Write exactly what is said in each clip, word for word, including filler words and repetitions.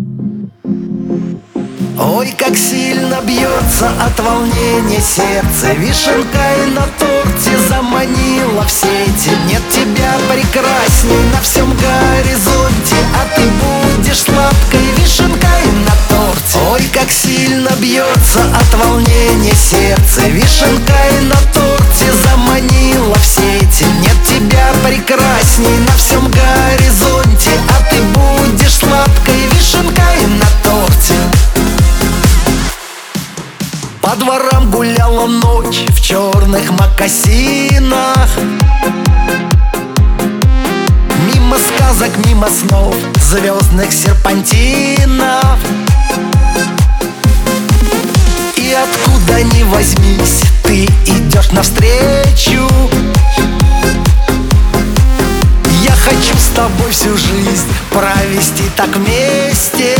Ой, как сильно бьется от волнения сердце, вишенкой на торте заманила в сети. Нет тебя прекрасней на всем горизонте, а ты будешь сладкой вишенкой на торте. Ой, как сильно бьется от волнения сердце, вишенкой на торте заманила в сети. Нет тебя прекрасней на всем горизонте, а ты будешь сладкой вишенкой на торте. По дворам гуляла ночь в черных мокасинах, мимо сказок, мимо снов, звездных серпантинов. И откуда ни возьмись, ты идешь навстречу. Я хочу с тобой всю жизнь провести так вместе.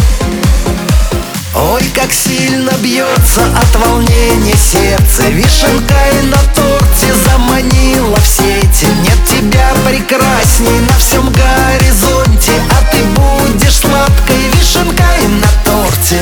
Ой, как сильно бьется от волнения сердце, вишенкой на торте заманила в сети. Нет тебя прекрасней на всем горизонте, а ты будешь сладкой вишенкой на торте.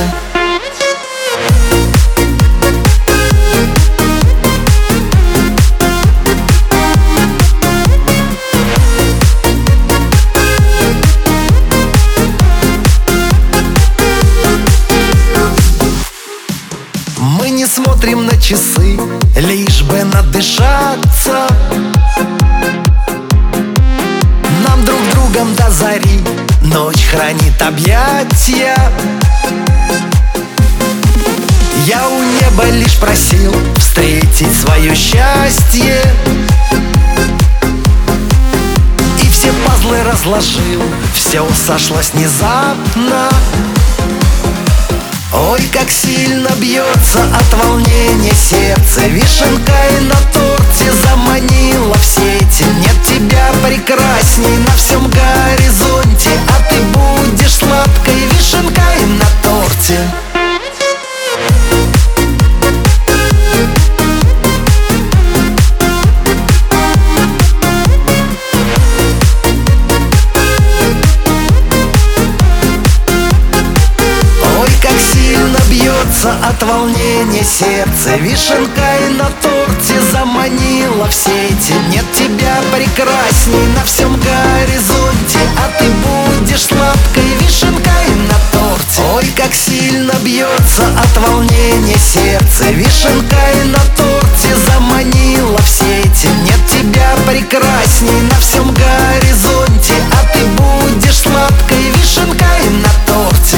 Мы не смотрим на часы, лишь бы надышаться. Нам друг другом до зари ночь хранит объятия. Я у неба лишь просил встретить свое счастье, и все пазлы разложил, все сошлось внезапно. Ой, как сильно бьется от волнения сердце, вишенкой на торте заманила в сети. Нет тебя прекрасней на всем горизонте, а ты будешь сладкой вишенкой на торте. От волнения сердце, вишенкой на торте заманила в сети. Нет тебя прекрасней на всем горизонте, а ты будешь сладкой вишенкой на торте. Ой, как сильно бьется от волнения сердце, вишенкой на торте заманила в сети. Нет тебя прекрасней на всем горизонте, а ты будешь сладкой вишенкой на торте.